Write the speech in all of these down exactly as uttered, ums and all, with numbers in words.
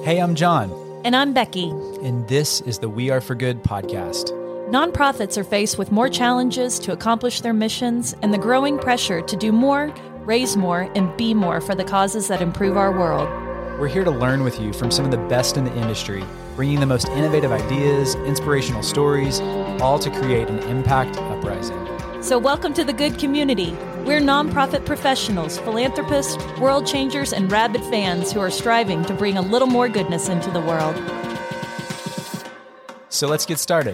Hey, I'm John. And I'm Becky. And this is the We Are For Good podcast. Nonprofits are faced with more challenges to accomplish their missions and the growing pressure to do more, raise more, and be more for the causes that improve our world. We're here to learn with you from some of the best in the industry, bringing the most innovative ideas, inspirational stories, all to create an impact uprising. So welcome to the good community. We're nonprofit professionals, philanthropists, world changers, and rabid fans who are striving to bring a little more goodness into the world. So let's get started.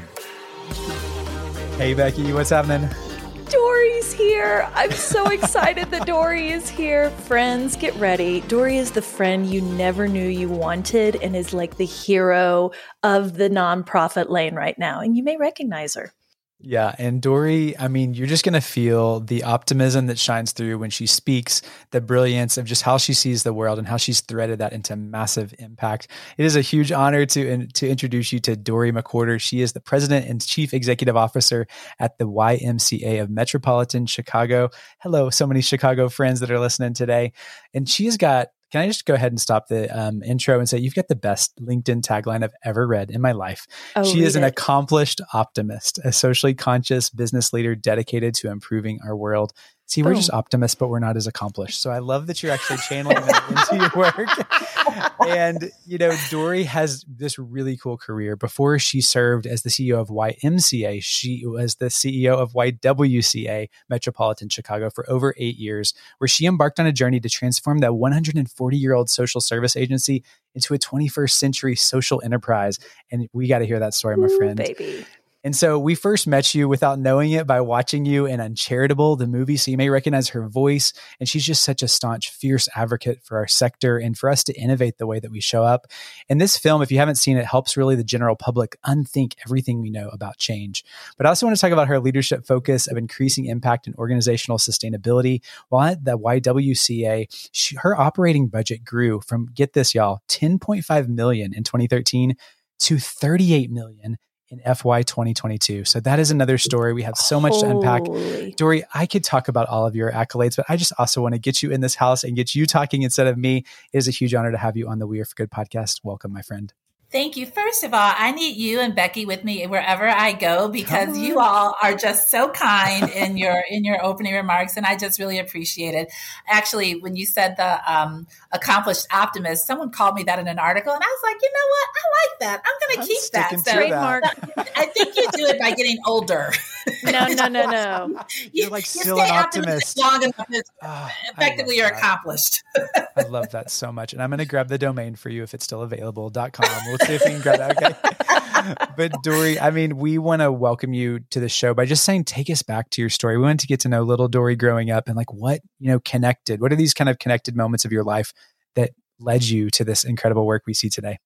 Hey, Becky, what's happening? Dory's here. I'm so excited that Dory is here. Friends, get ready. Dory is the friend you never knew you wanted and is like the hero of the nonprofit lane right now. And you may recognize her. Yeah. And Dory, I mean, you're just going to feel the optimism that shines through when she speaks, the brilliance of just how she sees the world and how she's threaded that into massive impact. It is a huge honor to, in, to introduce you to Dory McWhorter. She is the president and chief executive officer at the Y M C A of Metropolitan Chicago. Hello, so many Chicago friends that are listening today. And she has got Can I just go ahead and stop the um, intro and say you've got the best LinkedIn tagline I've ever read in my life. Oh, she is an it. accomplished optimist, a socially conscious business leader dedicated to improving our world. See, we're Boom. just optimists, but we're not as accomplished. So I love that you're actually channeling that into your work. And, you know, Dory has this really cool career. Before she served as the C E O of Y M C A, she was the C E O of Y W C A, Metropolitan Chicago, for over eight years, where she embarked on a journey to transform that one hundred forty-year-old social service agency into a twenty-first century social enterprise. And we got to hear that story, my Ooh, friend. baby. And so we first met you without knowing it by watching you in Uncharitable, the movie. So you may recognize her voice. And she's just such a staunch, fierce advocate for our sector and for us to innovate the way that we show up. And this film, if you haven't seen it, helps really the general public unthink everything we know about change. But I also want to talk about her leadership focus of increasing impact and organizational sustainability. While at the Y W C A, she, her operating budget grew from, get this, y'all, ten point five million dollars in twenty thirteen to thirty-eight million dollars in F Y twenty twenty-two. So that is another story. We have so much to unpack. Holy. Dory, I could talk about all of your accolades, but I just also want to get you in this house and get you talking instead of me. It is a huge honor to have you on the We Are For Good podcast. Welcome, my friend. Thank you. First of all, I need you and Becky with me wherever I go because you all are just so kind in your in your opening remarks, and I just really appreciate it. Actually, when you said the um, accomplished optimist, someone called me that in an article, and I was like, you know what? I like that. I'm going to keep that. So Trademark. I think you do it by getting older. No, no, no, no. You're like you still stay an optimistic optimist. long enough, it's Oh, effectively you're that. accomplished. I love that so much. And I'm going to grab the domain for you if it's still available, .com. We'll see if we can grab that. Okay. But Dory, I mean, we want to welcome you to the show by just saying, take us back to your story. We want to get to know little Dory growing up and like what, you know, connected. What are these kind of connected moments of your life that led you to this incredible work we see today?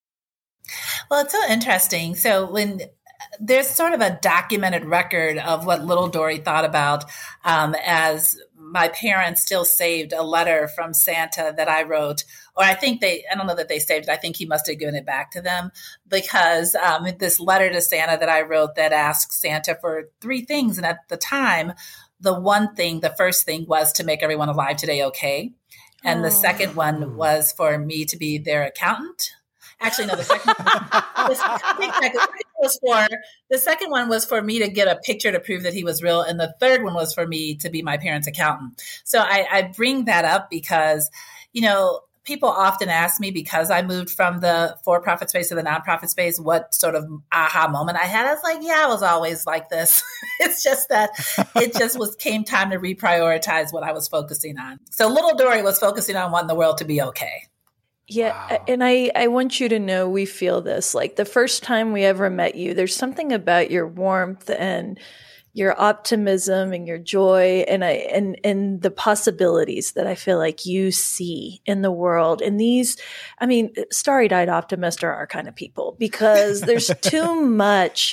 Well, it's so interesting. So when there's sort of a documented record of what little Dory thought about um, as my parents still saved a letter from Santa that I wrote, or I think they, I don't know that they saved it. I think he must have given it back to them because um, this letter to Santa that I wrote that asked Santa for three things. And at the time, the one thing, the first thing was to make everyone alive today okay. And oh. the second one was for me to be their accountant. Actually, no, the second, the, second was for, the second one was for me to get a picture to prove that he was real. And the third one was for me to be my parents' accountant. So I, I bring that up because, you know, people often ask me because I moved from the for-profit space to the nonprofit space, what sort of aha moment I had. I was like, yeah, I was always like this. It's just that it just was came time to reprioritize what I was focusing on. So little Dory was focusing on wanting the world to be okay. Yeah. Wow. And I, I want you to know we feel this. Like the first time we ever met you, there's something about your warmth and your optimism and your joy and I and and the possibilities that I feel like you see in the world. And these, I mean, starry-eyed optimists are our kind of people because there's too much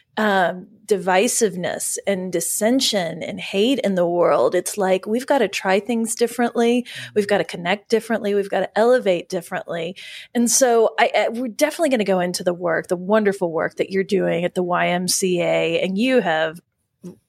um, divisiveness and dissension and hate in the world. It's like, we've got to try things differently. We've got to connect differently. We've got to elevate differently. And so I, I, we're definitely going to go into the work, the wonderful work that you're doing at the Y M C A. And you have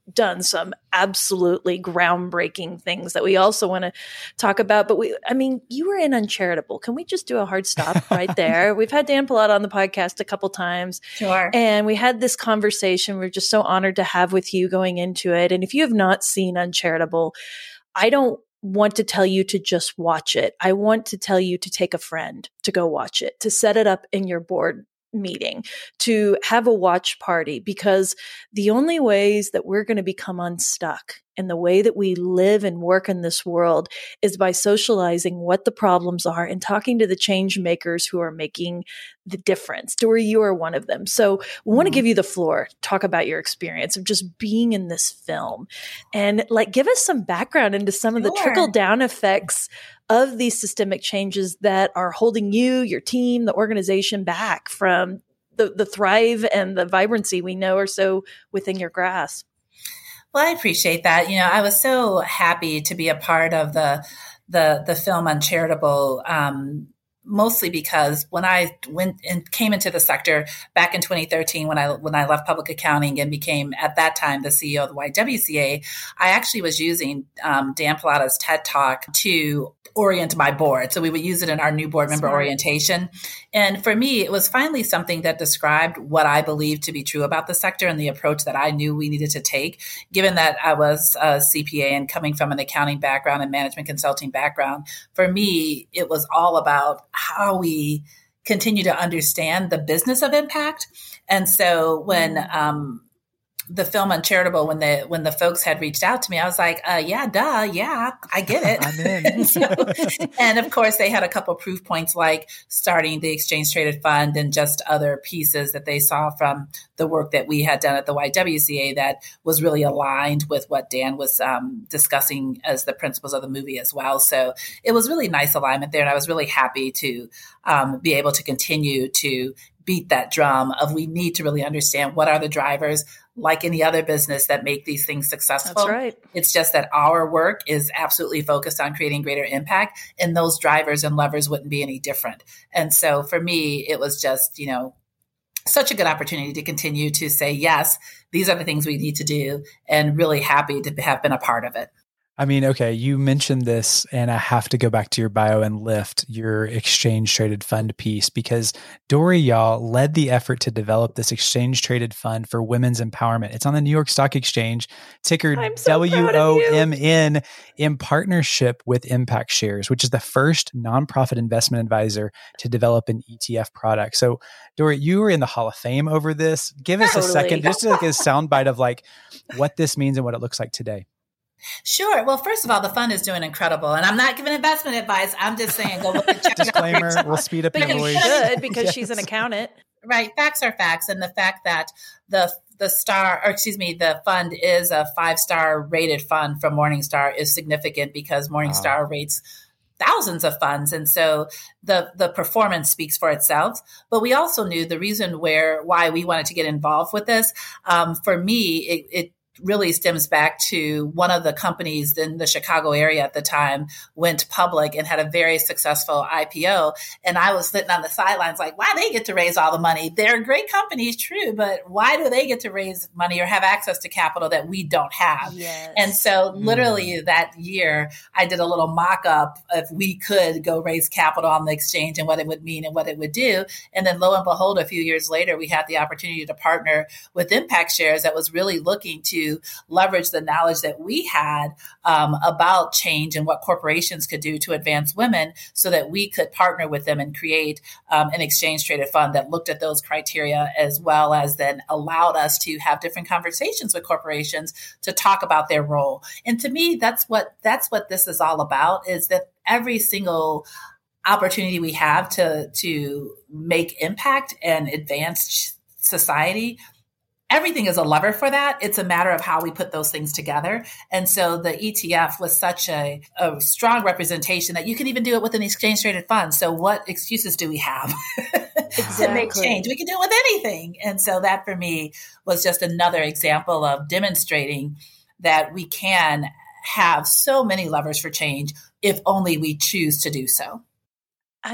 done some absolutely groundbreaking things that we also want to talk about. But we, I mean, you were in Uncharitable. Can we just do a hard stop right there? We've had Dan Pallotta on the podcast a couple times. Sure. And we had this conversation. We're just so honored to have with you going into it. And if you have not seen Uncharitable, I don't want to tell you to just watch it. I want to tell you to take a friend to go watch it, to set it up in your board meeting, to have a watch party, because the only ways that we're going to become unstuck in the way that we live and work in this world is by socializing what the problems are and talking to the change makers who are making the difference. Dory, you are one of them. So we want to give you the floor, talk about your experience of just being in this film and like give us some background into some of the Sure. trickle down effects of these systemic changes that are holding you, your team, the organization back from the, the thrive and the vibrancy we know are so within your grasp. Well, I appreciate that. You know, I was so happy to be a part of the the the film Uncharitable, um, mostly because when I went and came into the sector back in twenty thirteen, when I when I left public accounting and became at that time the C E O of the Y W C A, I actually was using um, Dan Pallotta's TED Talk to orient my board. So we would use it in our new board member Smart. orientation. And for me, it was finally something that described what I believed to be true about the sector and the approach that I knew we needed to take, given that I was a C P A and coming from an accounting background and management consulting background. For me, it was all about how we continue to understand the business of impact. And so when, um, the film Uncharitable, when the when the folks had reached out to me, I was like, uh, yeah, duh, yeah, I get it. I'm in. and, so, and of course, they had a couple of proof points like starting the exchange traded fund and just other pieces that they saw from the work that we had done at the Y W C A that was really aligned with what Dan was um, discussing as the principles of the movie as well. So it was really nice alignment there. And I was really happy to um, be able to continue to beat that drum of we need to really understand what are the drivers, like any other business, that make these things successful. That's right. It's just that our work is absolutely focused on creating greater impact, and those drivers and levers wouldn't be any different. And so for me, it was just, you know, such a good opportunity to continue to say, yes, these are the things we need to do, and really happy to have been a part of it. I mean, okay, you mentioned this, and I have to go back to your bio and lift your exchange traded fund piece, because Dory Yaw led the effort to develop this exchange traded fund for women's empowerment. It's on the New York Stock Exchange, ticker so W O M N, in partnership with Impact Shares, which is the first nonprofit investment advisor to develop an E T F product. So, Dory, you were in the Hall of Fame over this. Give us Totally. a second, just like a soundbite of like what this means and what it looks like today. Sure. Well, first of all, the fund is doing incredible. And I'm not giving investment advice. I'm just saying, go look and check Disclaimer, it out. we'll speed up But your you voice. should, because Yes. she's an accountant. Right. Facts are facts. And the fact that the the star, or excuse me, the fund is a five-star rated fund from Morningstar is significant, because Morningstar wow. rates thousands of funds. And so the, the performance speaks for itself. But we also knew the reason where, why we wanted to get involved with this. Um, for me, it, it really stems back to one of the companies in the Chicago area at the time went public and had a very successful I P O. And I was sitting on the sidelines like, why they get to raise all the money? They're great companies, true, but why do they get to raise money or have access to capital that we don't have? Yes. And so literally mm. that year, I did a little mock-up if we could go raise capital on the exchange and what it would mean and what it would do. And then lo and behold, a few years later, we had the opportunity to partner with Impact Shares that was really looking to leverage the knowledge that we had um, about change and what corporations could do to advance women, so that we could partner with them and create um, an exchange traded fund that looked at those criteria, as well as then allowed us to have different conversations with corporations to talk about their role. And to me, that's what that's what this is all about, is that every single opportunity we have to to make impact and advance society, everything is a lever for that. It's a matter of how we put those things together. And so the E T F was such a, a strong representation that you can even do it with an exchange traded fund. So what excuses do we have exactly. to make change? We can do it with anything. And so that for me was just another example of demonstrating that we can have so many levers for change if only we choose to do so. I'm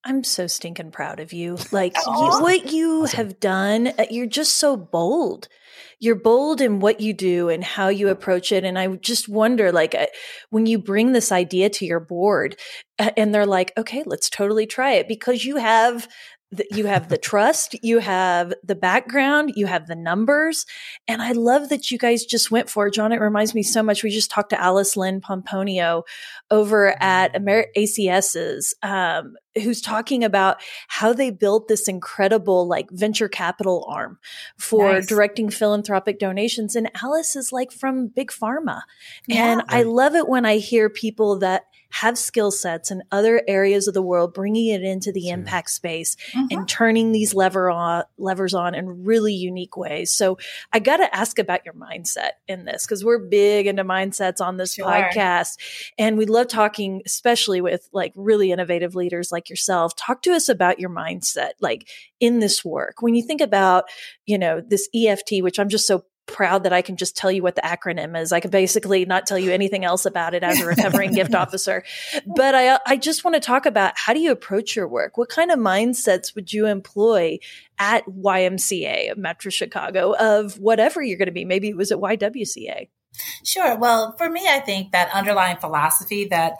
I'm so stinking proud of you. Like you, what you awesome. have done, you're just so bold. You're bold in what you do and how you approach it. And I just wonder, like, when you bring this idea to your board and they're like, okay, let's totally try it, because you have the, you have the trust, you have the background, you have the numbers. And I love that you guys just went for it. John, it reminds me so much. We just talked to Alice Lynn Pomponio over at Amer- A C S's, um, who's talking about how they built this incredible like venture capital arm for nice. directing philanthropic donations. And Alice is like from Big Pharma. Yeah. And I love it when I hear people that have skill sets in other areas of the world, bringing it into the sure. impact space mm-hmm. and turning these lever on, levers on in really unique ways. So I got to ask about your mindset in this, because we're big into mindsets on this sure. podcast. And we love talking, especially with like really innovative leaders like yourself. Talk to us about your mindset, like in this work. When you think about, you know, this E F T, which I'm just so proud that I can just tell you what the acronym is. I can basically not tell you anything else about it as a recovering gift officer. But I, I just want to talk about, how do you approach your work? What kind of mindsets would you employ at Y M C A of Metro Chicago, of whatever you're going to be? Maybe it was at Y W C A. Sure. Well, for me, I think that underlying philosophy that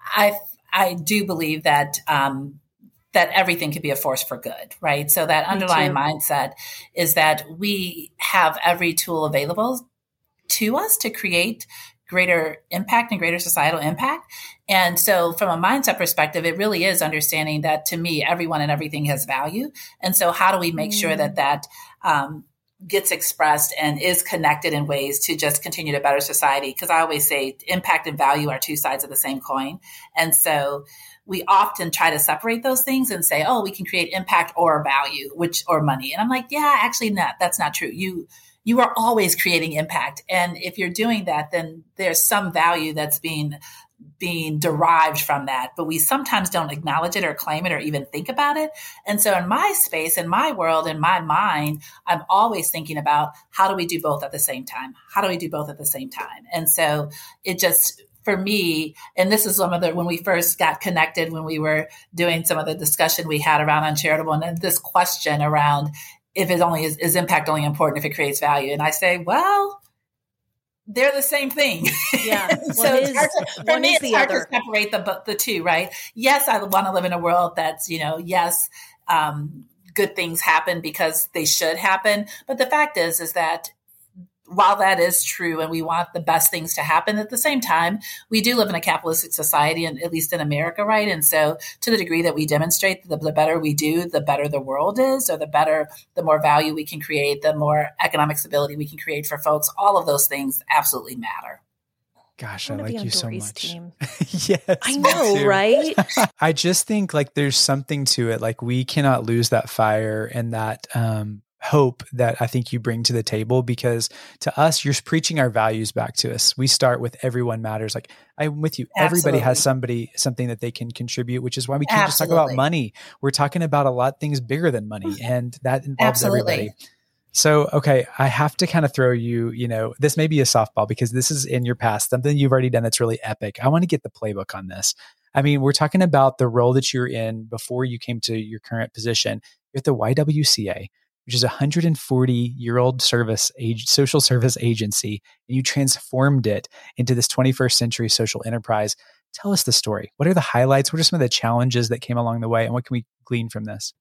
I I do believe that um, that everything can be a force for good, right? So that underlying mindset is that we have every tool available to us to create greater impact and greater societal impact. And so from a mindset perspective, it really is understanding that, to me, everyone and everything has value. And so how do we make mm. sure that that um, gets expressed and is connected in ways to just continue to better society? Because I always say impact and value are two sides of the same coin. And so we often try to separate those things and say, oh, we can create impact or value, which, or money. And I'm like, yeah, actually not. That's not true. You, you are always creating impact. And if you're doing that, then there's some value that's being, being derived from that, but we sometimes don't acknowledge it or claim it or even think about it. And so in my space, in my world, in my mind, I'm always thinking about, how do we do both at the same time? How do we do both at the same time? And so it just, for me, and this is some of the, when we first got connected, when we were doing some of the discussion we had around Uncharitable, and then this question around if it only is, is impact only important if it creates value. And I say, well, they're the same thing. Yeah. So it's hard to, for me, it's hard to separate the, the two, right? Yes, I want to live in a world that's, you know, yes, um, good things happen because they should happen. But the fact is, is that while that is true and we want the best things to happen, at the same time, we do live in a capitalistic society, and at least in America, right? And so to the degree that we demonstrate, the, the better we do, the better the world is, or the better, the more value we can create, the more economic stability we can create for folks. All of those things absolutely matter. Gosh, I, I like you so much. Yes, I know, right? I just think like there's something to it. Like we cannot lose that fire and that, um, hope that I think you bring to the table, because to us, you're preaching our values back to us. We start with everyone matters. Like I'm with you. Absolutely. Everybody has somebody, something that they can contribute, which is why we can't Absolutely. just talk about money. We're talking about a lot of things bigger than money, and that involves Absolutely. everybody. So, okay, I have to kind of throw you, you know, this may be a softball because this is in your past, something you've already done that's really epic. I want to get the playbook on this. I mean, we're talking about the role that you're in before you came to your current position. You're at the Y W C A, which is a one hundred forty year old service age, social service agency, and you transformed it into this twenty-first century social enterprise. Tell us the story. What are the highlights? What are some of the challenges that came along the way, and what can we glean from this?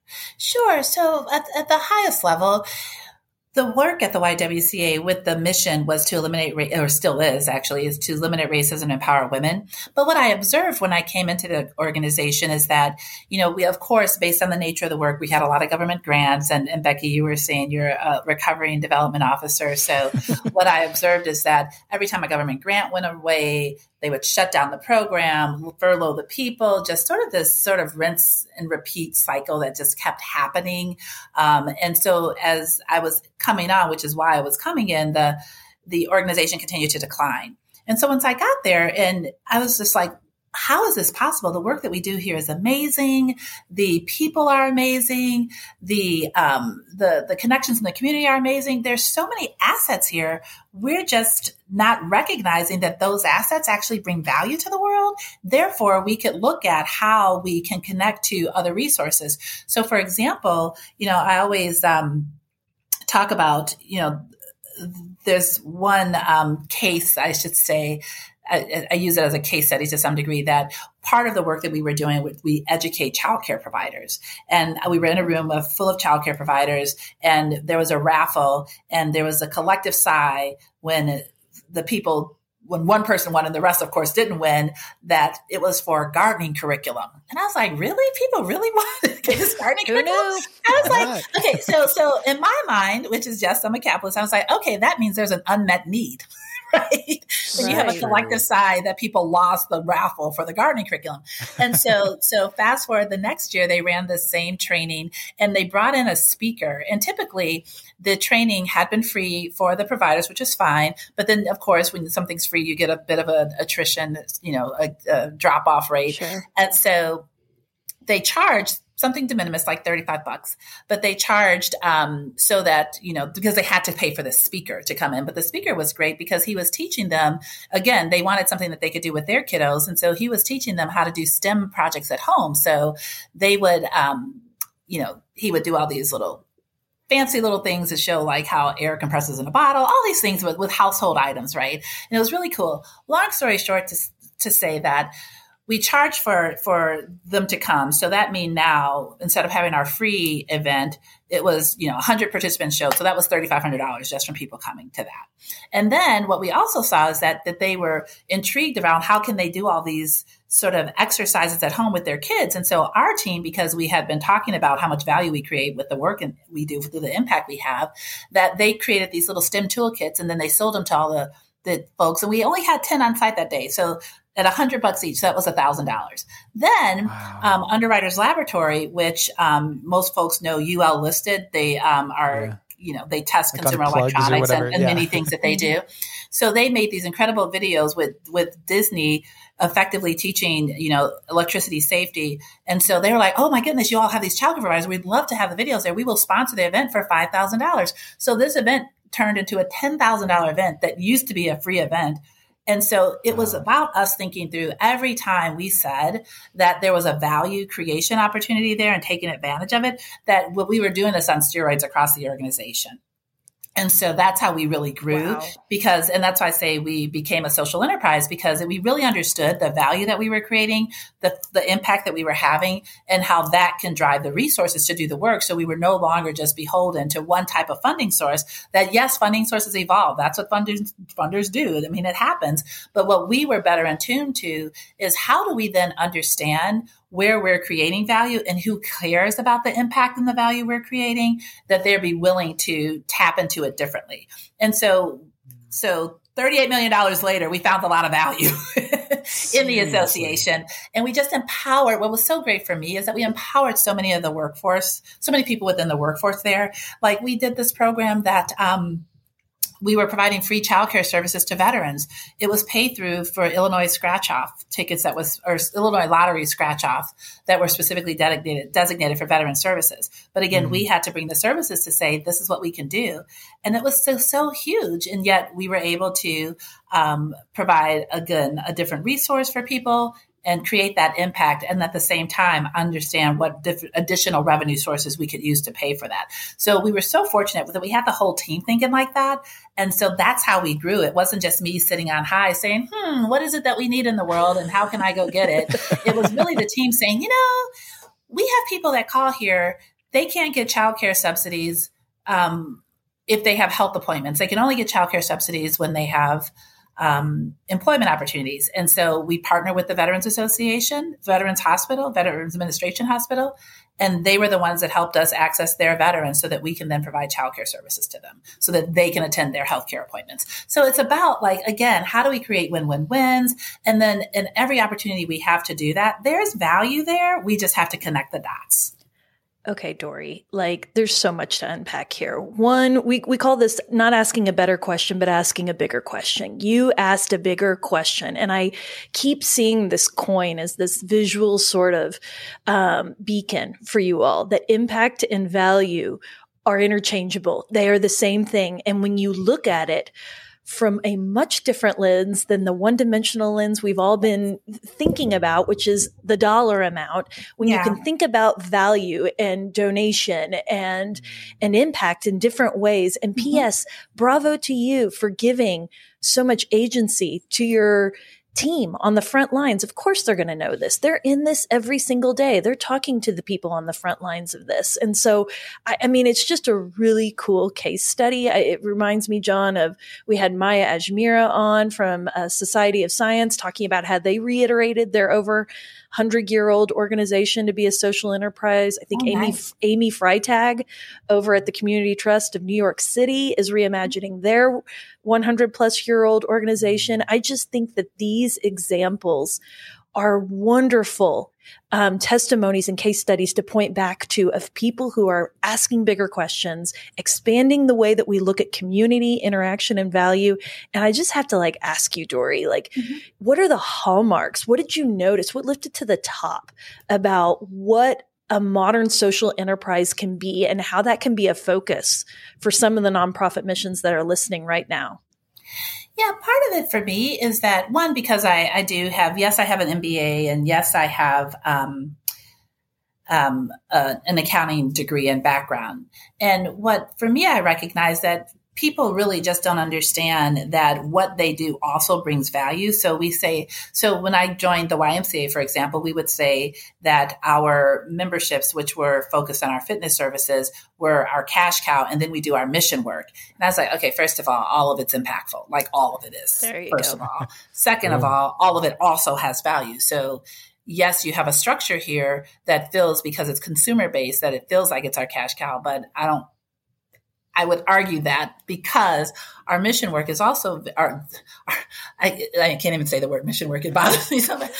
Sure. So at, at the highest level, the work at the Y W C A with the mission was to eliminate, or still is actually, is to eliminate racism and empower women. But what I observed when I came into the organization is that, you know, we, of course, based on the nature of the work, we had a lot of government grants. And, and Becky, you were saying you're a recovery and development officer. So what I observed is that every time a government grant went away, they would shut down the program, furlough the people, just sort of this sort of rinse and repeat cycle that just kept happening. Um, and so as I was coming on, which is why I was coming in, the the organization continued to decline. And so once I got there, and I was just like, how is this possible? The work that we do here is amazing. The people are amazing. The, um, the, the connections in the community are amazing. There's so many assets here. We're just not recognizing that those assets actually bring value to the world. Therefore, we could look at how we can connect to other resources. So for example, you know, I always, um, talk about, you know, there's one, um, case, I should say, I, I use it as a case study to some degree, that part of the work that we were doing, we educate childcare providers. And we were in a room of, full of childcare providers, and there was a raffle, and there was a collective sigh when the people, when one person won and the rest, of course, didn't win, that it was for gardening curriculum. And I was like, really? People really want to get this gardening curriculum? I was like, okay, so so in my mind, which is just, I'm a capitalist, I was like, okay, that means there's an unmet need. Right. When right. you have a collective sigh that people lost the raffle for the gardening curriculum. And so, so fast forward the next year, they ran the same training and they brought in a speaker. And typically the training had been free for the providers, which is fine. But then of course, when something's free, you get a bit of an attrition, you know, a, a drop off rate. Sure. And so they charged something de minimis, like thirty-five bucks, but they charged um, so that, you know, because they had to pay for the speaker to come in. But the speaker was great because he was teaching them, again, they wanted something that they could do with their kiddos. And so he was teaching them how to do STEM projects at home. So they would, um, you know, he would do all these little fancy little things to show like how air compresses in a bottle, all these things with, with household items, right? And it was really cool. Long story short, to, to say that we charge for, for them to come. So that means now, instead of having our free event, it was, you know, one hundred participants showed. So that was three thousand five hundred dollars just from people coming to that. And then what we also saw is that, that they were intrigued around how can they do all these sort of exercises at home with their kids. And so our team, because we had been talking about how much value we create with the work and we do through the impact we have, that they created these little STEM toolkits and then they sold them to all the, the folks. And we only had ten on site that day. So at a hundred bucks each, so that was a thousand dollars. Then wow. um, Underwriters Laboratory, which um, most folks know U L listed, they um, are, yeah. you know, they test like consumer electronics and, and yeah. many things that they do. So they made these incredible videos with with Disney effectively teaching, you know, electricity safety. And so they were like, oh my goodness, you all have these childcare providers. We'd love to have the videos there. We will sponsor the event for five thousand dollars. So this event turned into a ten thousand dollars event that used to be a free event. And so it was about us thinking through every time we said that there was a value creation opportunity there and taking advantage of it, that what we were doing this on steroids across the organization. And so that's how we really grew wow. because, and that's why I say we became a social enterprise, because we really understood the value that we were creating, the, the impact that we were having, and how that can drive the resources to do the work. So we were no longer just beholden to one type of funding source. That yes, funding sources evolve. That's what funders, funders do. I mean, it happens. But what we were better attuned to is how do we then understand where we're creating value and who cares about the impact and the value we're creating, that they'd be willing to tap into it differently. And so, so thirty-eight million dollars later, we found a lot of value in the association. And we just empowered. What was so great for me is that we empowered so many of the workforce, so many people within the workforce there. Like we did this program that, um, we were providing free childcare services to veterans. It was paid through for Illinois scratch-off tickets that was, or Illinois lottery scratch-off that were specifically designated, designated for veteran services. But again, mm-hmm. we had to bring the services to say, this is what we can do. And it was so, so huge. And yet we were able to um, provide, again, a different resource for people and create that impact, and at the same time understand what diff- additional revenue sources we could use to pay for that. So we were so fortunate that we had the whole team thinking like that. And so that's how we grew. It wasn't just me sitting on high saying, hmm, what is it that we need in the world and how can I go get it? It was really the team saying, you know, we have people that call here, they can't get childcare subsidies um, if they have health appointments. They can only get childcare subsidies when they have Um, employment opportunities. And so we partner with the Veterans Association, Veterans Hospital, Veterans Administration Hospital, and they were the ones that helped us access their veterans so that we can then provide childcare services to them so that they can attend their healthcare appointments. So it's about like, again, how do we create win-win-wins? And then in every opportunity we have to do that, there's value there. We just have to connect the dots. Okay, Dory, like there's so much to unpack here. One, we, we call this not asking a better question, but asking a bigger question. You asked a bigger question, and I keep seeing this coin as this visual sort of um, beacon for you all, that impact and value are interchangeable. They are the same thing. And when you look at it from a much different lens than the one-dimensional lens we've all been thinking about, which is the dollar amount. When yeah. you can think about value and donation and an impact in different ways. And mm-hmm. P S, bravo to you for giving so much agency to your team on the front lines. Of course, they're going to know this. They're in this every single day. They're talking to the people on the front lines of this. And so, I, I mean, it's just a really cool case study. I, it reminds me, John, of we had Maya Ajmera on from uh, Society of Science talking about how they reiterated their over hundred-year-old organization to be a social enterprise. I think oh, Amy nice. Amy Freitag over at the Community Trust of New York City is reimagining their one hundred plus year old organization. I just think that these examples are wonderful um, testimonies and case studies to point back to of people who are asking bigger questions, expanding the way that we look at community, interaction, and value. And I just have to like ask you, Dory, like, mm-hmm. what are the hallmarks? What did you notice? What lifted to the top about what a modern social enterprise can be and how that can be a focus for some of the nonprofit missions that are listening right now? Yeah, part of it for me is that, one, because I, I do have, yes, I have an M B A, and yes, I have um, um, uh, an accounting degree and background. And what, for me, I recognize that people really just don't understand that what they do also brings value. So we say, so when I joined the Y M C A, for example, we would say that our memberships, which were focused on our fitness services, were our cash cow, and then we do our mission work. And I was like, okay, first of all, all of it's impactful. Like all of it is, there you first go. of all. Second of all, all of it also has value. So yes, you have a structure here that feels, because it's consumer based, that it feels like it's our cash cow, but I don't, I would argue that because our mission work is also our, our I, I can't even say the word mission work. It bothers me so much.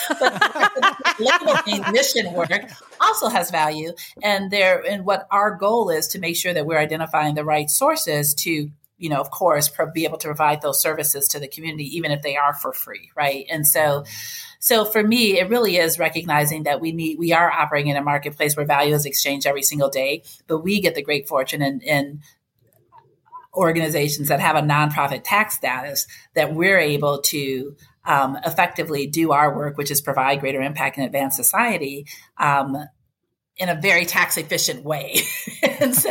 But labeling mission work also has value. And there, and what our goal is to make sure that we're identifying the right sources to, you know, of course, pro- be able to provide those services to the community, even if they are for free. Right. And so, So for me, it really is recognizing that we need, we are operating in a marketplace where value is exchanged every single day, but we get the great fortune in, in organizations that have a nonprofit tax status that we're able to um, effectively do our work, which is provide greater impact and advance society um, in a very tax efficient way. And so,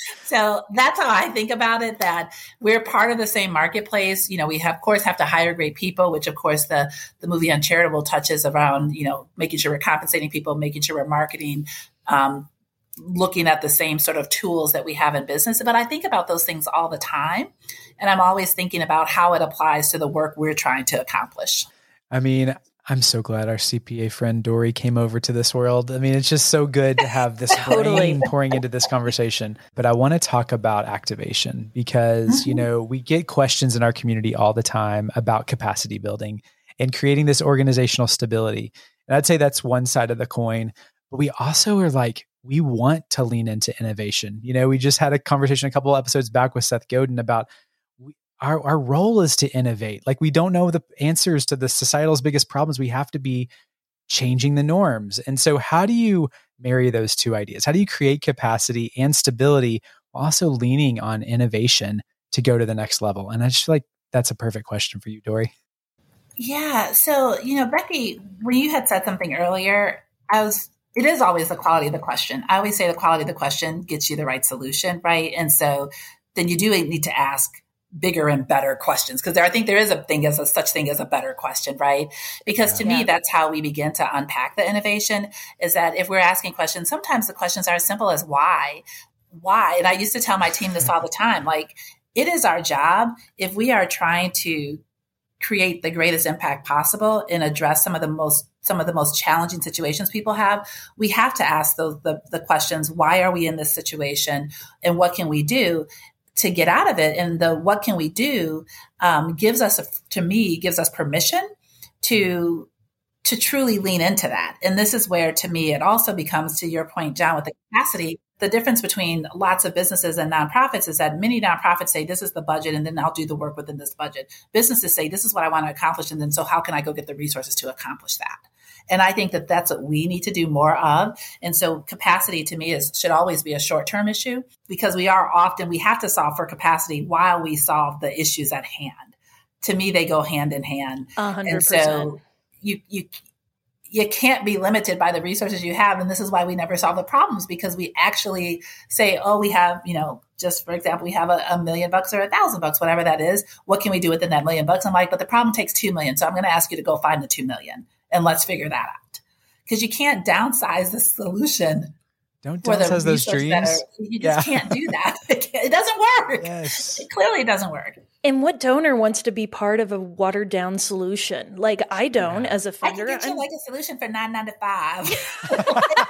so that's how I think about it, that we're part of the same marketplace. You know, we have, of course, have to hire great people, which of course the, the movie Uncharitable touches around, you know, making sure we're compensating people, making sure we're marketing, um, looking at the same sort of tools that we have in business. But I think about those things all the time. And I'm always thinking about how it applies to the work we're trying to accomplish. I mean, I'm so glad our C P A friend Dory came over to this world. I mean, it's just so good to have this totally. brain pouring into this conversation. But I want to talk about activation because, mm-hmm. you know, we get questions in our community all the time about capacity building and creating this organizational stability. And I'd say that's one side of the coin. But we also are like, we want to lean into innovation. You know, we just had a conversation a couple of episodes back with Seth Godin about we, our, our role is to innovate. Like we don't know the answers to the societal's biggest problems. We have to be changing the norms. And so how do you marry those two ideas? How do you create capacity and stability while also leaning on innovation to go to the next level? And I just feel like that's a perfect question for you, Dory. Yeah. So, you know, Becky, when you had said something earlier, I was It is always the quality of the question. I always say the quality of the question gets you the right solution, right? And so then you do need to ask bigger and better questions, because there, I think there is a thing as a such thing as a better question, right? Because yeah. to me, that's how we begin to unpack the innovation, is that if we're asking questions, sometimes the questions are as simple as why, why? And I used to tell my team this all the time, like it is our job, if we are trying to create the greatest impact possible and address some of the most some of the most challenging situations people have, we have to ask those the, the questions, why are we in this situation and what can we do to get out of it? And the what can we do um, gives us, a, to me, gives us permission to to truly lean into that. And this is where, to me, it also becomes, to your point, John, with the capacity, the difference between lots of businesses and nonprofits is that many nonprofits say, this is the budget, and then I'll do the work within this budget. Businesses say, this is what I want to accomplish, and then so how can I go get the resources to accomplish that? And I think that that's what we need to do more of. And so capacity, to me, is should always be a short-term issue, because we are often, we have to solve for capacity while we solve the issues at hand. To me, they go hand in hand. A hundred And percent. so you, you, you can't be limited by the resources you have. And this is why we never solve the problems, because we actually say, oh, we have, you know, just for example, we have a, a million bucks or a thousand bucks, whatever that is. What can we do within that million bucks? I'm like, but the problem takes two million. So I'm going to ask you to go find the two million and let's figure that out. Because you can't downsize the solution. Don't for the downsize those resources dreams. that are- you just Yeah. can't do that. It, can't- it doesn't work. Yes. It clearly doesn't work. And what donor wants to be part of a watered down solution? Like I don't, as a I can funder. get you I'm- like a solution for nine ninety-five. That's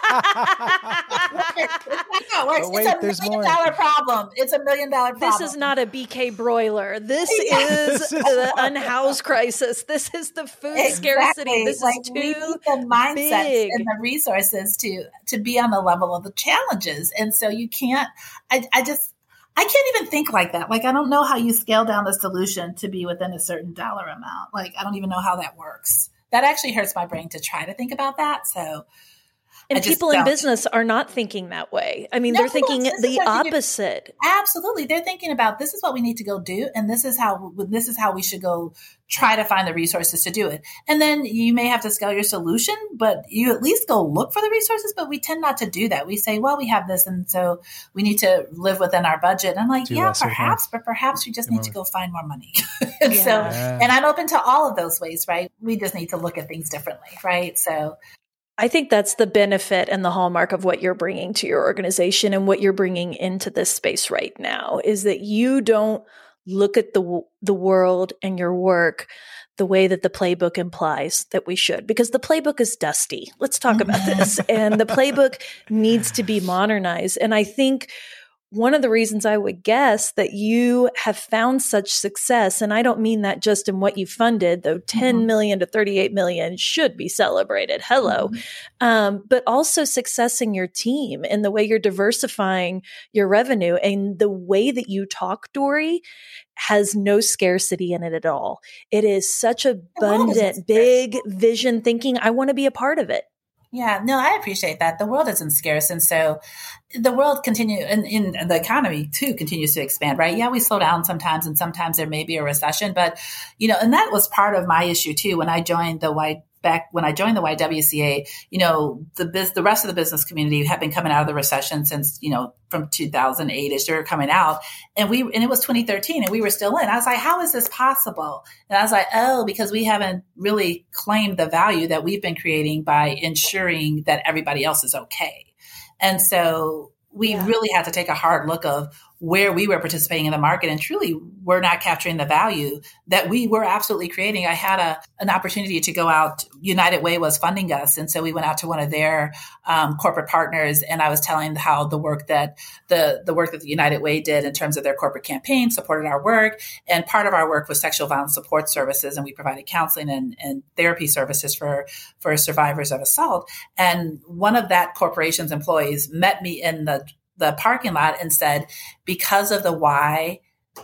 not how it works. But wait, it's a there's million more. dollar problem. It's a million dollar problem. This is not a B K broiler. This Yeah. is This is- the unhoused crisis. This is the food scarcity. This like, is we need too the mindsets big. and the resources to to be on the level of the challenges. And so you can't. I, I just. I can't even think like that. Like, I don't know how you scale down the solution to be within a certain dollar amount. Like, I don't even know how that works. That actually hurts my brain to try to think about that. So, And I just people in don't. business are not thinking that way. I mean, No, they're thinking this is the what you- opposite. Absolutely. They're thinking about, this is what we need to go do. And this is how, this is how we should go try to find the resources to do it. And then you may have to scale your solution, but you at least go look for the resources. But we tend not to do that. We say, well, we have this, and so we need to live within our budget. And I'm like, Do yeah, less with perhaps, but perhaps we just Do need more to with- go find more money. and Yeah. so, Yeah. and I'm open to all of those ways, right? We just need to look at things differently, right? So, I think that's the benefit and the hallmark of what you're bringing to your organization and what you're bringing into this space right now is that you don't look at the the world and your work the way that the playbook implies that we should, because the playbook is dusty. Let's talk about this. And the playbook needs to be modernized. And I think one of the reasons I would guess that you have found such success, and I don't mean that just in what you funded, though ten Mhm. million to thirty-eight million should be celebrated. Hello. Um, but also success in your team and the way you're diversifying your revenue and the way that you talk, Dory, has no scarcity in it at all. It is such abundant, big vision thinking. I want to be a part of it. yeah, no, I appreciate that. The world isn't scarce. And so the world continue and in, in the economy too continues to expand, right? Yeah, we slow down sometimes, and sometimes there may be a recession, but you know, and that was part of my issue too. When I joined the Y back when I joined the Y W C A, you know, the biz, the rest of the business community had been coming out of the recession since, you know, from two thousand eight ish, they were coming out, and we, and it was twenty thirteen and we were still in. I was like, how is this possible? And I was like, oh, because we haven't really claimed the value that we've been creating by ensuring that everybody else is okay. And so we Yeah. really had to take a hard look of where we were participating in the market, and truly we're not capturing the value that we were absolutely creating. I had a an opportunity to go out. United Way was funding us. And so we went out to one of their um, corporate partners, and I was telling how the work that the, the work that the United Way did in terms of their corporate campaign supported our work. And part of our work was sexual violence support services. And we provided counseling and, and therapy services for, for survivors of assault. And one of that corporation's employees met me in the the parking lot and said, because of the Y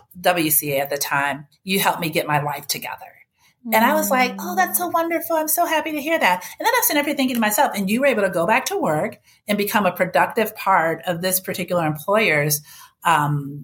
W C A at the time, you helped me get my life together. And I was like, oh, that's so wonderful. I'm so happy to hear that. And then I'm sitting up here thinking to myself, and you were able to go back to work and become a productive part of this particular employer's um,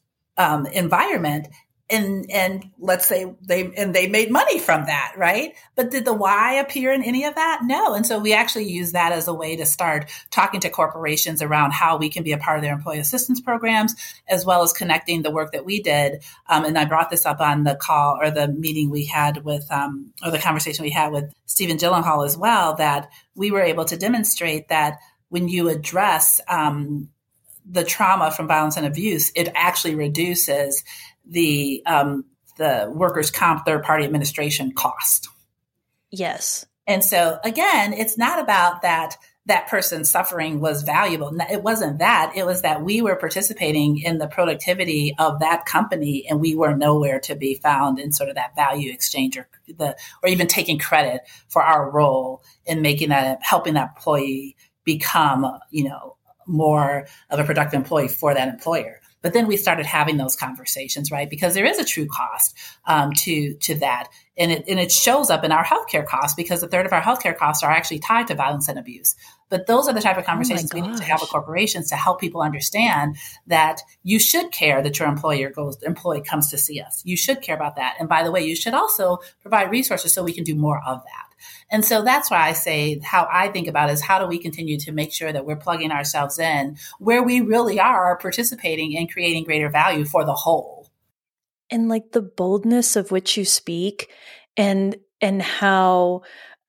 um, environment. And, and let's say they, and they made money from that, right? But did the why appear in any of that? No. And so we actually use that as a way to start talking to corporations around how we can be a part of their employee assistance programs, as well as connecting the work that we did. Um, and I brought this up on the call or the meeting we had with, um, or the conversation we had with Stephen Gyllenhaal as well, that we were able to demonstrate that when you address, um, the trauma from violence and abuse, it actually reduces the um, the workers' comp third party administration cost. Yes. And so again, it's not about that that person's suffering was valuable. It wasn't that. It was that we were participating in the productivity of that company, and we were nowhere to be found in sort of that value exchange or the, or even taking credit for our role in making that, helping that employee become, you know, more of a productive employee for that employer. But then we started having those conversations, right? Because there is a true cost um, to to that. And it, and it shows up in our healthcare costs, because a third of our healthcare costs are actually tied to violence and abuse. But those are the type of conversations oh we need to have with corporations to help people understand that you should care that your employer goes, employee comes to see us. You should care about that. And by the way, you should also provide resources so we can do more of that. And so that's why I say how I think about it is how do we continue to make sure that we're plugging ourselves in where we really are participating in creating greater value for the whole. And like the boldness of which you speak and and how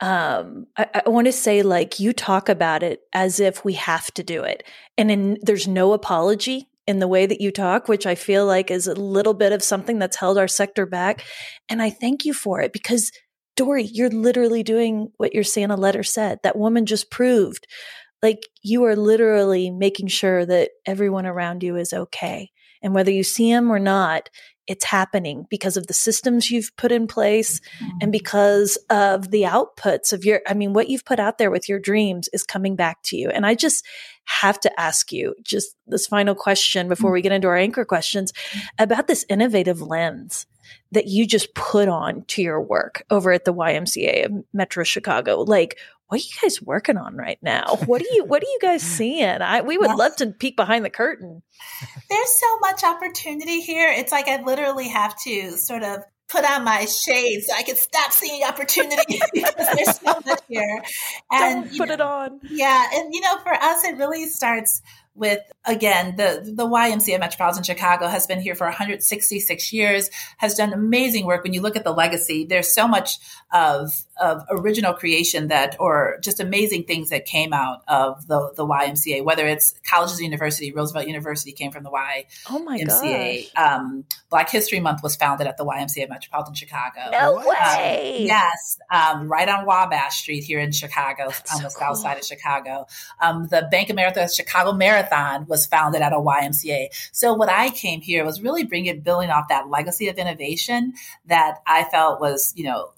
um, I, I want to say like you talk about it as if we have to do it. And in, there's no apology in the way that you talk, which I feel like is a little bit of something that's held our sector back. And I thank you for it because Dory, you're literally doing what your Santa letter said. That woman just proved like you are literally making sure that everyone around you is okay. And whether you see them or not, it's happening because of the systems you've put in place mm-hmm. and because of the outputs of your, I mean, what you've put out there with your dreams is coming back to you. And I just have to ask you just this final question before mm-hmm. we get into our anchor questions about this innovative lens that you just put on to your work over at the Y M C A of Metro Chicago. Like, what are you guys working on right now? What are you, what are you guys seeing? I, we would yes. love to peek behind the curtain. There's so much opportunity here. It's like I literally have to sort of put on my shades so I can stop seeing opportunity because there's so much here. And Don't put know, it on. Yeah. And, you know, for us, it really starts with, again, the, the Y M C A Metropolitan Chicago has been here for one hundred sixty-six years, has done amazing work. When you look at the legacy, there's so much of, of original creation that, or just amazing things that came out of the, the Y M C A, whether it's colleges and university. Roosevelt University came from the Y M C A. Oh my gosh. Um, Black History Month was founded at the Y M C A Metropolitan Chicago. No way. Um, yes. Um, right on Wabash Street here in Chicago, That's on so the cool. south side of Chicago. Um, the Bank of America Chicago Marathon was founded at a Y M C A. So what I came here was really bringing, building off that legacy of innovation that I felt was, you know,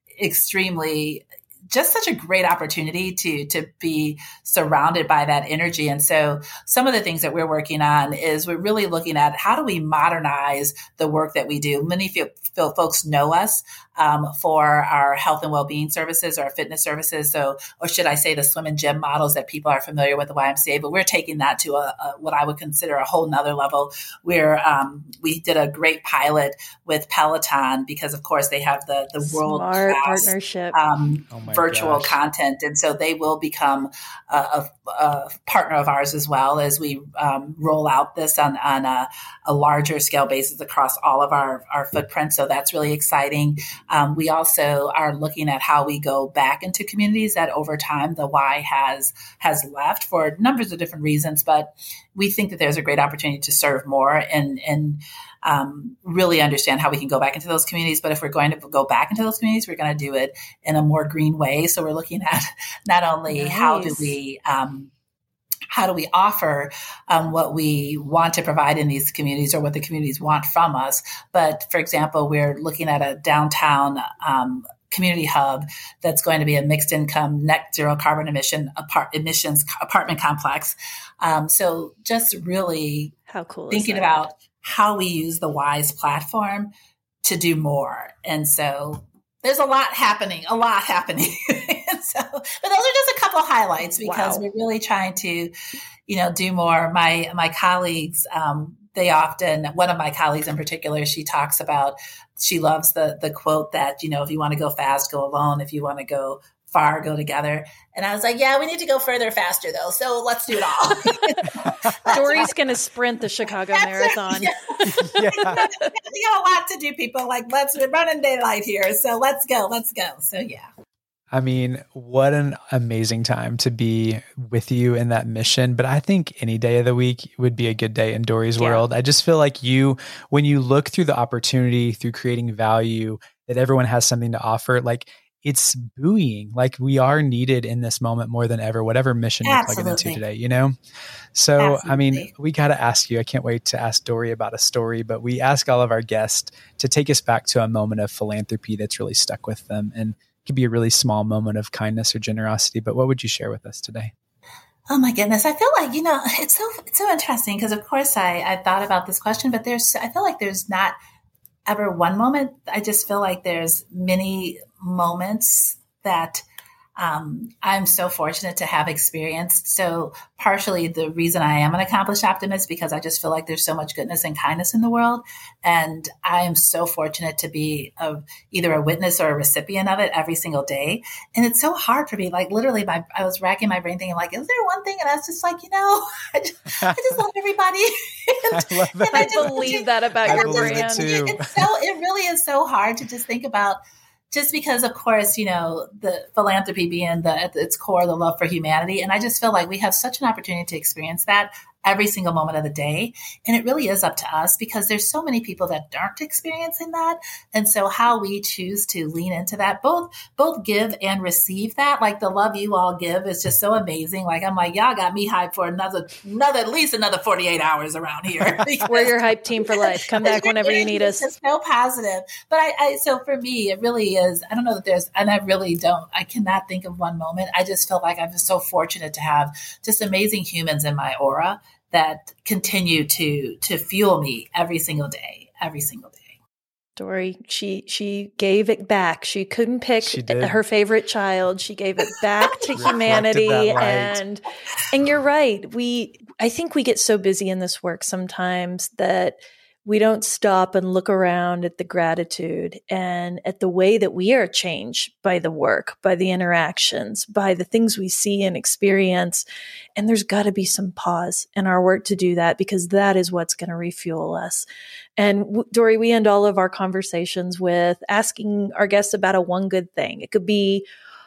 extremely just such a great opportunity to to be surrounded by that energy. And so some of the things that we're working on is we're really looking at how do we modernize the work that we do. Many feel, feel folks know us um, for our health and well-being services or our fitness services. So, or should I say the swim and gym models that people are familiar with the Y M C A, but we're taking that to a, a what I would consider a whole nother level where um, we did a great pilot with Peloton because of course they have the, the world Smart class partnership. Um, oh virtual gosh. content. And so they will become a, a, a partner of ours as well as we um, roll out this on, on a, a larger scale basis across all of our, our footprint. So that's really exciting. Um, we also are looking at how we go back into communities that over time the Y has, has left for numbers of different reasons, but we think that there's a great opportunity to serve more and, and Um, really understand how we can go back into those communities. But if we're going to go back into those communities, we're going to do it in a more green way. So we're looking at not only nice. how do we, um, how do we offer um, what we want to provide in these communities or what the communities want from us. But for example, we're looking at a downtown um, community hub that's going to be a mixed income, net zero carbon emission apart, emissions apartment complex. Um, so just really how cool thinking is that? about how we use the WISE platform to do more. And so there's a lot happening, a lot happening. and so, but those are just a couple of highlights because Wow. we're really trying to, you know, do more. My, my colleagues, um, they often, one of my colleagues in particular, she talks about, she loves the, the quote that, you know, if you want to go fast, go alone. If you want to go far, go together. And I was like, yeah, we need to go further, faster though. So let's do it all. Dory's going to sprint the Chicago Marathon. Yeah. yeah. We got a lot to do, people. Like, let's, we're running daylight here. So let's go, let's go. So yeah. I mean, what an amazing time to be with you in that mission. But I think any day of the week would be a good day in Dory's Yeah. world. I just feel like you, when you look through the opportunity, through creating value, that everyone has something to offer, like it's buoying. Like we are needed in this moment more than ever, whatever mission you're Absolutely. plugging into today, you know? So, Absolutely. I mean, we got to ask you, I can't wait to ask Dory about a story, but we ask all of our guests to take us back to a moment of philanthropy that's really stuck with them. And it could be a really small moment of kindness or generosity, but what would you share with us today? Oh my goodness. I feel like, you know, it's so, it's so interesting because of course I, I thought about this question, but there's, I feel like there's not ever one moment. I just feel like there's many moments that um, I'm so fortunate to have experienced. So partially the reason I am an accomplished optimist because I just feel like there's so much goodness and kindness in the world. And I am so fortunate to be a, either a witness or a recipient of it every single day. And it's so hard for me. Like literally my, I was racking my brain thinking like, is there one thing? And I was just like, you know, I just, I just love everybody. and, I love that. And I, I just, believe that about I your brand. brand. It it's so, it really is so hard to just think about. Just because, of course, you know, the philanthropy being the, at its core, the love for humanity. And I just feel like we have such an opportunity to experience that every single moment of the day. And it really is up to us because there's so many people that aren't experiencing that. And so how we choose to lean into that, both, both give and receive that, like the love you all give is just so amazing. Like, I'm like, y'all got me hyped for another, another, at least another forty-eight hours around here. We're your hype team for life. Come back whenever you need us. It's so positive. But I, I, so for me, it really is, I don't know that there's, and I really don't, I cannot think of one moment. I just feel like I'm just so fortunate to have just amazing humans in my aura that continue to to fuel me every single day, every single day. Dory, she she gave it back. She couldn't pick She did. her favorite child. She gave it back to humanity. And and you're right. We I think we get so busy in this work sometimes that we don't stop and look around at the gratitude and at the way that we are changed by the work, by the interactions, by the things we see and experience. And there's got to be some pause in our work to do that because that is what's going to refuel us. And w- Dory, we end all of our conversations with asking our guests about a one good thing. It could be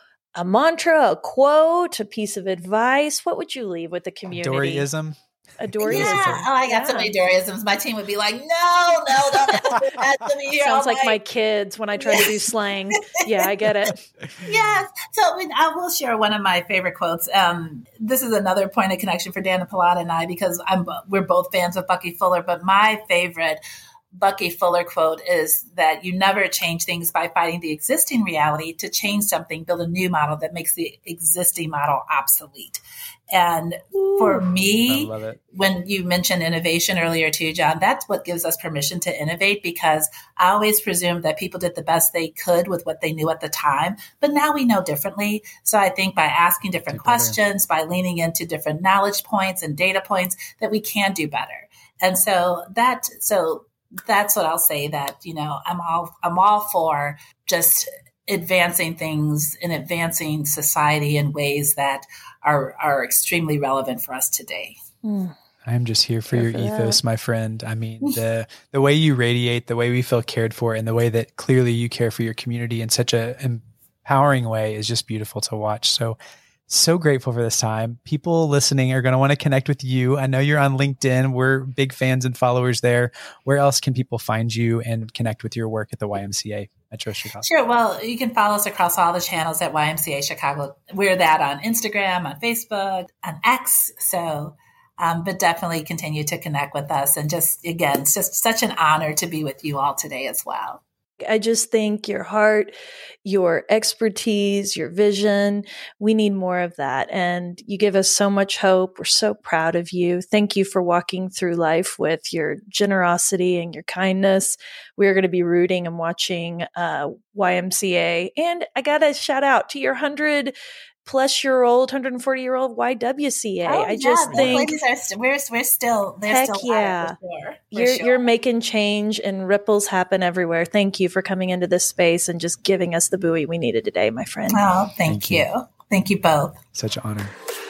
a mantra, a quote, a piece of advice. What would you leave with the community? Doryism. A Doryism. Yeah. Oh, I got yeah. so many Doryisms. My team would be like, no, no, don't add to me here. Sounds like my kids when I try yes. to do slang. Yeah, I get it. Yes. So I, mean, I will share one of my favorite quotes. Um, this is another point of connection for Dana Pilata and I because I'm we're both fans of Bucky Fuller, but my favorite Bucky Fuller quote is that you never change things by fighting the existing reality. To change something, build a new model that makes the existing model obsolete. And Ooh, for me, when you mentioned innovation earlier too, John, that's what gives us permission to innovate because I always presumed that people did the best they could with what they knew at the time. But now we know differently. So I think by asking different do questions, better. by leaning into different knowledge points and data points, that we can do better. And so that, so that's what I'll say that, you know, I'm all, I'm all for just advancing things and advancing society in ways that are are extremely relevant for us today. Mm. I'm just here for Care your for ethos, that. my friend. I mean, the the way you radiate, the way we feel cared for, and the way that clearly you care for your community in such a empowering way is just beautiful to watch. So, so grateful for this time. People listening are going to want to connect with you. I know you're on LinkedIn. We're big fans and followers there. Where else can people find you and connect with your work at the Y M C A Metro Chicago? Sure. Well, you can follow us across all the channels at Y M C A Chicago. We're that on Instagram, on Facebook, on X. So, um, but definitely continue to connect with us. And just, again, it's just such an honor to be with you all today as well. I just think your heart, your expertise, your vision, we need more of that. And you give us so much hope. We're so proud of you. Thank you for walking through life with your generosity and your kindness. We're going to be rooting and watching uh, Y M C A. And I got to shout out to your hundred plus year old, one hundred forty year old Y W C A. Oh, I yeah, just think ladies are st- we're we're still they're heck still yeah. for sure, for you're sure. you're making change and ripples happen everywhere. Thank you for coming into this space and just giving us the buoy we needed today, my friend. Oh, thank, thank you. you. Thank you both. Such an honor.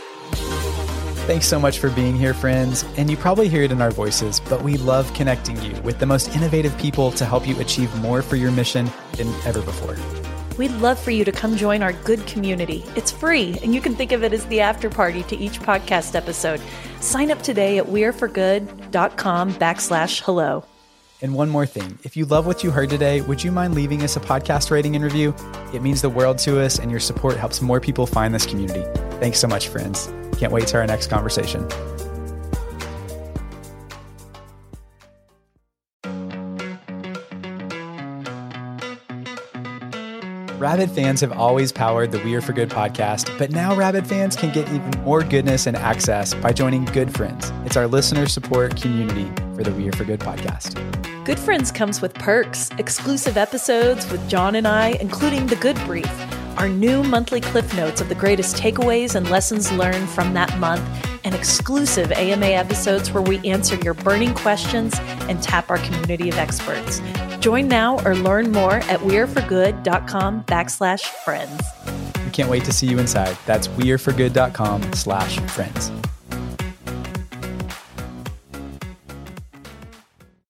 Thanks so much for being here, friends. And you probably hear it in our voices, but we love connecting you with the most innovative people to help you achieve more for your mission than ever before. We'd love for you to come join our good community. It's free, and you can think of it as the after party to each podcast episode. Sign up today at weareforgood.com backslash hello. And one more thing, if you love what you heard today, would you mind leaving us a podcast rating and review? It means the world to us, and your support helps more people find this community. Thanks so much, friends. Can't wait to our next conversation. Rabid fans have always powered the We Are For Good podcast, but now Rabid fans can get even more goodness and access by joining Good Friends. It's our listener support community for the We Are For Good podcast. Good Friends comes with perks, exclusive episodes with John and I, including The Good Brief, our new monthly cliff notes of the greatest takeaways and lessons learned from that month, and exclusive A M A episodes where we answer your burning questions and tap our community of experts. Join now or learn more at weareforgood.com backslash friends. We can't wait to see you inside. That's weareforgood.com slash friends.